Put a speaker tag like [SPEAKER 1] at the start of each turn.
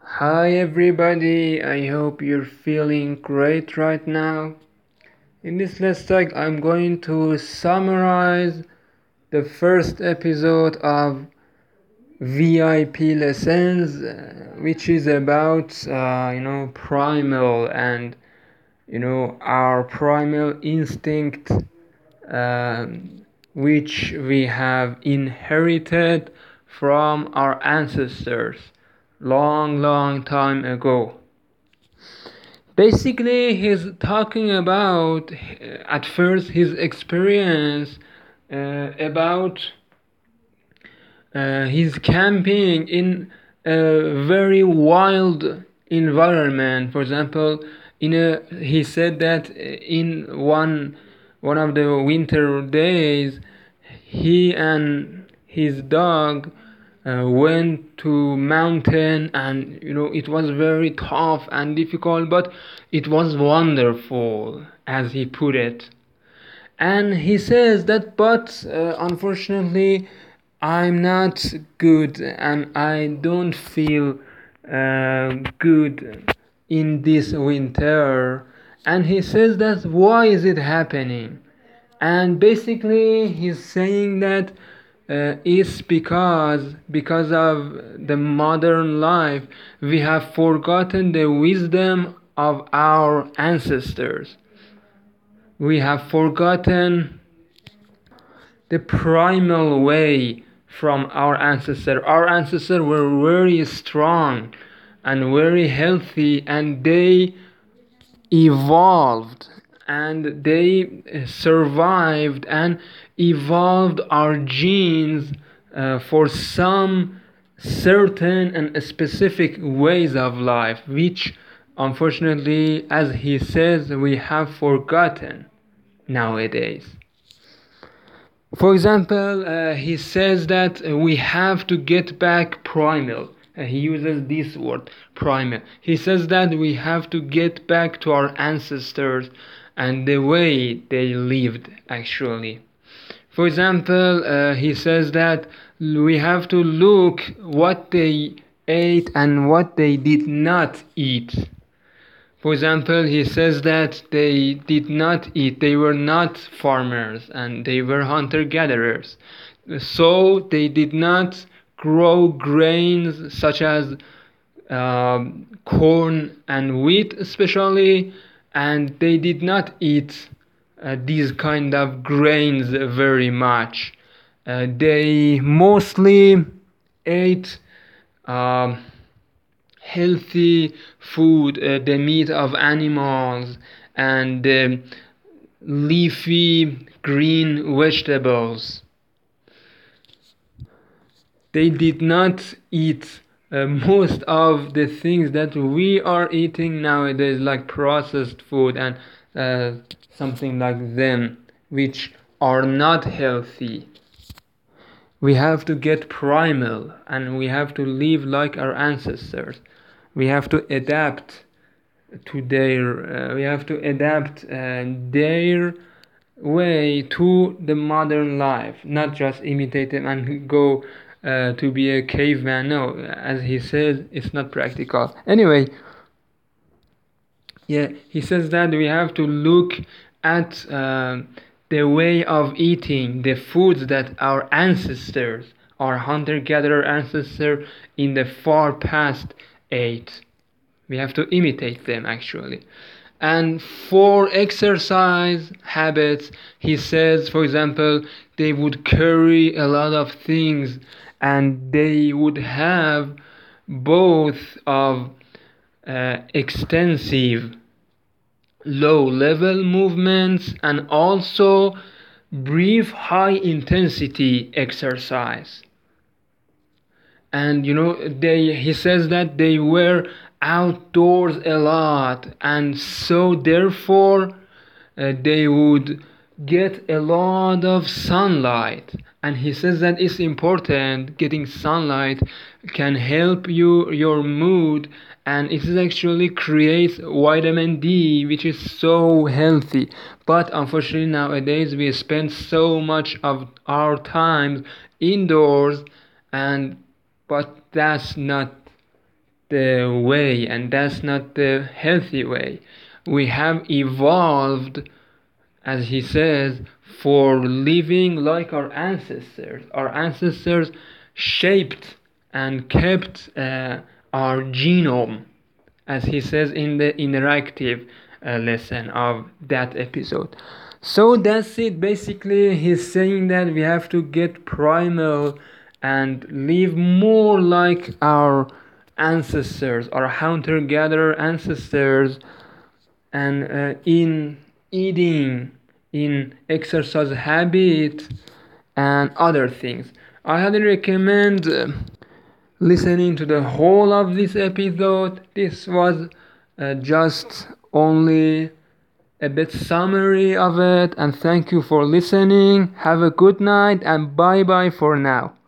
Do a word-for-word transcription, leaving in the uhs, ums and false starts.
[SPEAKER 1] Hi everybody, I hope you're feeling great right now. In this Let's Talk, I'm going to summarize the first episode of V I P Lessons, uh, which is about, uh, you know, primal and, you know, our primal instinct, um, which we have inherited from our ancestors long, long time ago. Basically, he's talking about uh, at first his experience uh, about uh, his camping in a very wild environment. For example, in a he said that in one one of the winter days, he and his dog uh, went to mountain, and you know it was very tough and difficult, but it was wonderful, as he put it. And he says that, but uh, unfortunately I'm not good and I don't feel uh, good in this winter. And he says that, why is it happening? And basically he's saying that uh, it's because because of the modern life we have forgotten the wisdom of our ancestors. We have forgotten the primal way from our ancestors. Our ancestors were very strong and very healthy, and they evolved and they survived and evolved our genes uh, for some certain and specific ways of life, which unfortunately, as he says, we have forgotten nowadays. For example, uh, he says that uh, we have to get back primal. Uh, he uses this word, primal. He says that we have to get back to our ancestors and the way they lived, actually. For example, uh, he says that we have to look what they ate and what they did not eat. For example, he says that they did not eat, they were not farmers and they were hunter gatherers. So they did not grow grains such as um, corn and wheat, especially, and they did not eat uh, these kind of grains very much. Uh, they mostly ate um, healthy food, uh, the meat of animals, and um, leafy green vegetables. They did not eat uh, most of the things that we are eating nowadays, like processed food and uh, something like them, which are not healthy. We have to get primal and we have to live like our ancestors. We have to adapt to their uh, we have to adapt uh, their way to the modern life, not just imitate them and go uh, to be a caveman. No, as he says, it's not practical. Anyway, yeah, he says that we have to look at uh, the way of eating the foods that our ancestors, our hunter-gatherer ancestors in the far past ate. We have to imitate them, actually. And for exercise habits, he says, for example, they would carry a lot of things and they would have both of uh, extensive low level movements and also brief high intensity exercise. And you know they he says that they were outdoors a lot, and so therefore uh, they would get a lot of sunlight. And he says that it's important, getting sunlight can help you your mood, and it actually creates vitamin D, which is so healthy. But unfortunately nowadays we spend so much of our time indoors, and but that's not the way, and that's not the healthy way. We have evolved, as he says, for living like our ancestors. Our ancestors shaped and kept uh, our genome, as he says in the interactive uh, lesson of that episode. So that's it. Basically, he's saying that we have to get primal and live more like our ancestors, our hunter-gatherer ancestors, and uh, in eating, in exercise habit, and other things. I highly recommend uh, listening to the whole of this episode. This was uh, just only a bit summary of it, and thank you for listening. Have a good night and bye bye for now.